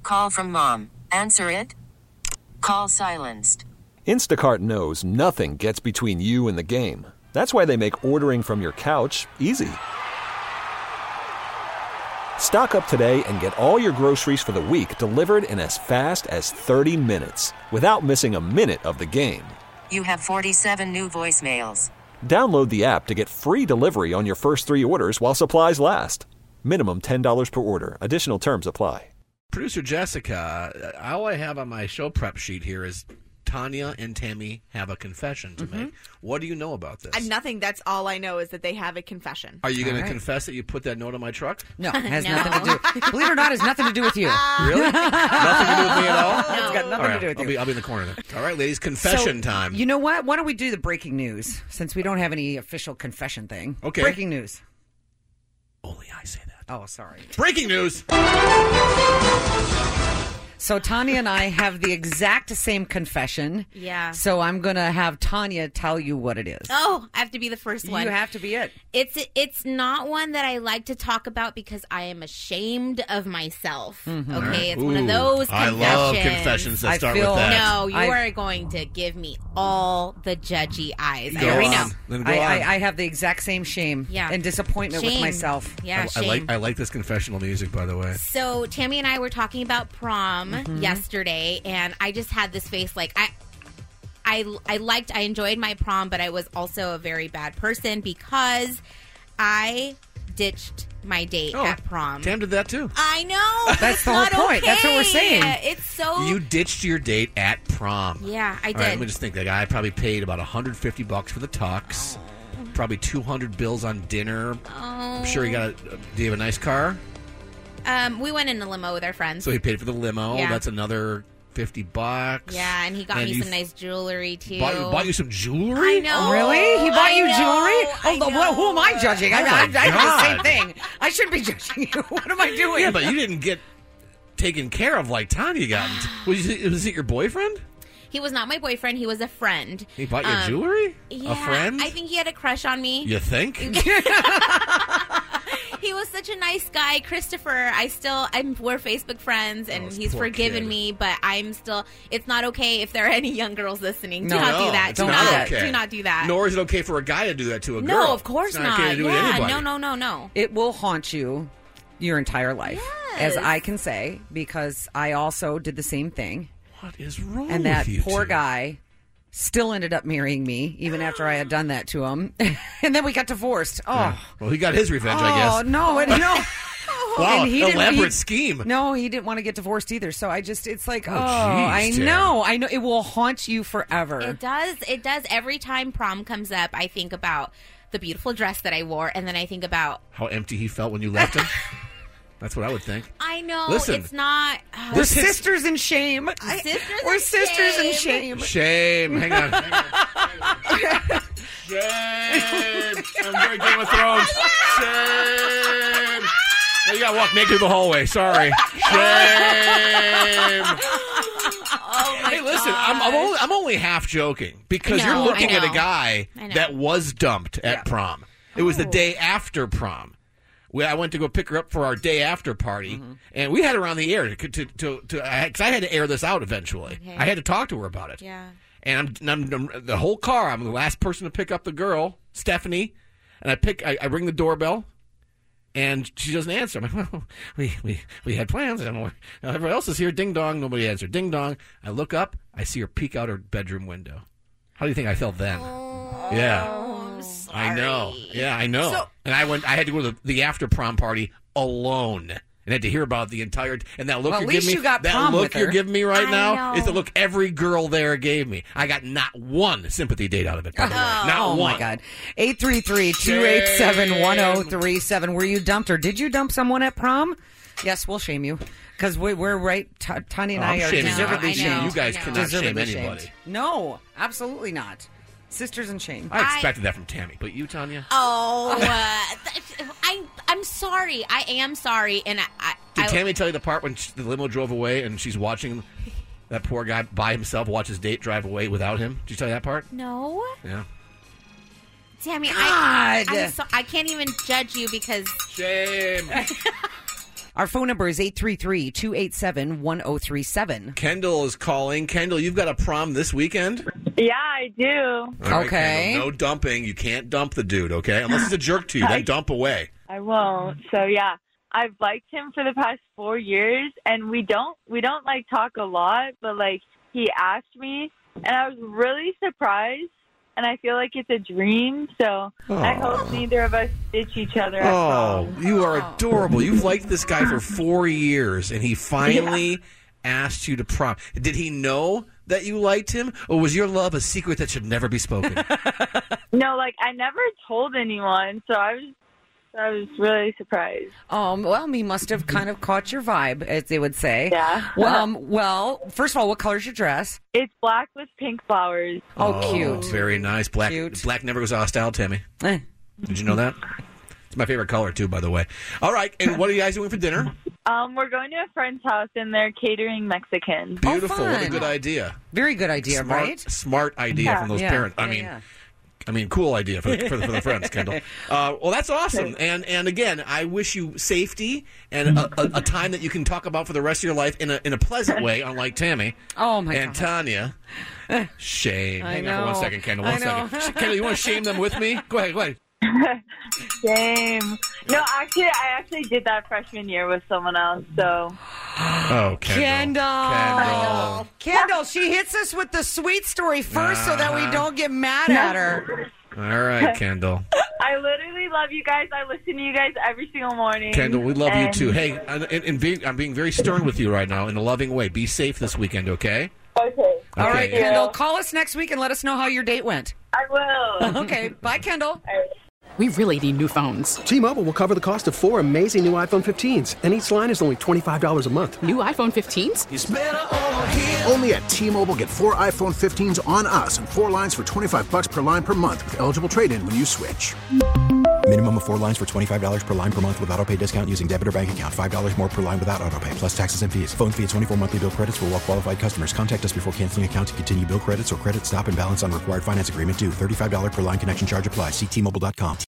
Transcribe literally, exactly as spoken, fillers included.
Call from mom. Answer it. Call silenced. Instacart knows nothing gets between you and the game. That's why they make ordering from your couch easy. Stock up today and get all your groceries for the week delivered in as fast as thirty minutes without missing a minute of the game. You have forty-seven new voicemails. Download the app to get free delivery on your first three orders while supplies last. Minimum ten dollars per order. Additional terms apply. Producer Jessica, all I have on my show prep sheet here is Tanya and Tammy have a confession to Mm-hmm. make. What do you know about this? Uh, nothing. That's all I know is that they have a confession. Are you going All to right. confess that you put that note on my truck? No, it has No. nothing to do. Believe it or not, it has nothing to do with you. Really? Nothing to do with me at all? It's got nothing All right, to do with I'll you. be, I'll be in the corner then. All right, ladies, confession So, time. You know what? Why don't we do the breaking news since we don't have any official confession thing? Okay. Breaking news. Only I say that. Oh, sorry. Breaking news. So Tanya and I have the exact same confession. Yeah. So I'm going to have Tanya tell you what it is. Oh, I have to be the first one. You have to be it. It's it's not one that I like to talk about because I am ashamed of myself. Okay, it's one of Ooh, those I confessions. love confessions that I start feel- with that. No, you I- are going to give me all the judgy eyes. I Go already on. know. Then go I, on. I, I have the exact same shame Yeah. and disappointment with Shame. myself. Yeah, I, I shame. like I like this confessional music, by the way. So Tammy and I were talking about prom Mm-hmm. yesterday, and I just had this face like I, I, I liked, I enjoyed my prom, but I was also a very bad person because I ditched my date Oh, at prom. Tam did that too. I know. That's it's the whole not point. That's what we're okay. saying. It's so. You ditched your date at prom. Yeah, I All did. right, let me just think. The guy probably paid about one hundred fifty bucks for the tux. Probably two hundred bills on dinner. I'm sure he got a. Do you have a nice car? Um, we went in a limo with our friends. So he paid for the limo. Yeah. That's another fifty bucks. yeah, and he got And me you some nice jewelry too. Bought you, bought you some jewelry? I know. Really? He bought I you know, jewelry? I Oh, well, who am I know. judging? I, Oh, I, I, my did the God. same thing. I shouldn't be judging you. What am I doing? Yeah, but you didn't get taken care of like Tanya got. Was it, was it your boyfriend? He was not my boyfriend. He was a friend. He bought you Um, jewelry? Yeah, A friend? I think he had a crush on me. You think? He was such a nice guy, Christopher. I still, I'm we're Facebook friends, and Oh, this he's poor forgiven kid. me. But I'm still. It's not okay if there are any young girls listening. Do No, not No, do that. it's Do not not. okay. Do not do that. Nor is it okay for a guy to do that to a girl. no, of course it's not. Okay to do it to yeah, anybody. no, no, no, no. It will haunt you your entire life, Yes. as I can say, because I also did the same thing. What is wrong And that with you poor two? guy still ended up marrying me, even after I had done that to him. And then we got divorced. Oh, Well, he got his revenge, I oh guess. no, and no. Wow, And he didn't- elaborate he- scheme. No, he didn't want to get divorced either. So I just, it's like, oh, geez, I Tam. know, I know. It will haunt you forever. It does. It does. Every time prom comes up, I think about the beautiful dress that I wore, and then I think about. How empty he felt when you left him. That's what I would think. I know Listen, it's not. Uh, We're This hits- sisters in shame. I- Sisters We're in sisters in shame. shame. Shame. Hang on. Hang on. Shame. I'm very Game of Thrones. Shame. Now you gotta walk naked through the hallway. Sorry. Shame. oh my Hey, listen, God. I'm, I'm, only, I'm only half joking because I you're know, looking I at a know. guy I know. that was dumped at Yeah. prom. It was the Oh. day after prom. We, I went to go pick her up for our day after party, Mm-hmm. and we had her on the air to to to, to I, 'cause I had to air this out eventually. Okay. I had to talk to her about it. Yeah. And I'm, I'm, I'm- the whole car. I'm the last person to pick up the girl, Stephanie, and I pick. I, I ring the doorbell, and she doesn't answer. I'm like, well, we we we had plans, and we're- everybody else is here. Ding dong, nobody answered. Ding dong. I look up. I see her peek out her bedroom window. How do you think I felt then? yeah, Oh, I'm sorry. I know. Yeah, I know. So- and I went. I had to go to the, the after prom party alone. And had to hear about the entire and that look Well, at you're least giving you me. got that prom look with you're her. giving me right I now is the know. look every girl there gave me. I got not one sympathy date out of it. By the way. Not oh one. my God. eight three three, two eight seven, one zero three seven. Were you dumped or did you dump someone at prom? Yes, we'll shame you. Because we, we're right. T- Tanya and Oh, I I'm are shaming you. deservedly I know, shamed. You guys I know. cannot shame Deservedly anybody. shamed. No, absolutely not. Sisters in shame. I I- expected that from Tammy, but you, Tanya. Oh, uh, th- I'm I'm sorry. I am sorry, and I. I Did I, Tammy tell you the part when she, the limo drove away and she's watching that poor guy by himself watch his date drive away without him? Did you tell you that part? No, Yeah. Tammy. I, God. I'm so, I can't even judge you because Shame. Our phone number is eight three three, two eight seven, one oh three seven. Kendall is calling. Kendall, you've got a prom this weekend? Yeah, I do. All right, Okay. Kendall, no dumping. You can't dump the dude, okay? Unless he's a jerk to you, then dump away. I won't. So yeah, I've liked him for the past four years, and we don't we don't like talk a lot, but like he asked me, and I was really surprised, and I feel like it's a dream. So I hope neither of us ditch each other. At Oh, prom. you are adorable. You've liked this guy for four years, and he finally asked you to prom. Did he know that you liked him, or was your love a secret that should never be spoken? No, like I never told anyone, so I was I was really surprised. Um, well, he must have kind of caught your vibe, as they would say. Yeah. Well, um, well, first of all, what color's your dress? It's black with pink flowers. Oh, cute. Very nice. Black Cute. Black never goes out of style, Tammy. Eh. Did you know that? It's my favorite color, too, by the way. All right, and what are you guys doing for dinner? Um, we're going to a friend's house, and they're catering Mexican. Beautiful. What a fun. good idea. Very good idea, Smart, right? smart idea Yeah. from those Yeah, parents. I yeah, mean, yeah. I mean, cool idea for the, for the, for the friends, Kendall. Uh, well, that's awesome. And and again, I wish you safety and a, a, a time that you can talk about for the rest of your life in a in a pleasant way, unlike Tammy Oh, my and God. Tanya. Shame. I Hang on for one know. second, Kendall. I One know. second. Sh- Kendall, you want to shame them with me? Go ahead. Go ahead. Shame. No, actually, I actually did that freshman year with someone else. So Oh, Kendall. Kendall. Kendall. Kendall, she hits us with the sweet story first so that we Uh-huh. don't get mad at her. All right, Kendall. I literally love you guys. I listen to you guys every single morning. Kendall, we love you And- too. Hey, and, and, and being, I'm being very stern with you right now in a loving way. Be safe this weekend, okay? Okay. All right, Okay. Kendall, call us next week and let us know how your date went. I will. Okay, bye, Kendall. We really need new phones. T-Mobile will cover the cost of four amazing new iPhone fifteens, and each line is only twenty-five dollars a month. New iPhone fifteens? Only at T-Mobile, get four iPhone fifteens on us and four lines for twenty-five bucks per line per month with eligible trade-in when you switch. Minimum of four lines for twenty-five dollars per line per month with autopay discount using debit or bank account. five dollars more per line without autopay, plus taxes and fees. Phone fee at twenty-four monthly bill credits for well-qualified customers. Contact us before canceling account to continue bill credits or credit stop and balance on required finance agreement due. thirty-five dollars per line connection charge applies. See T Mobile dot com.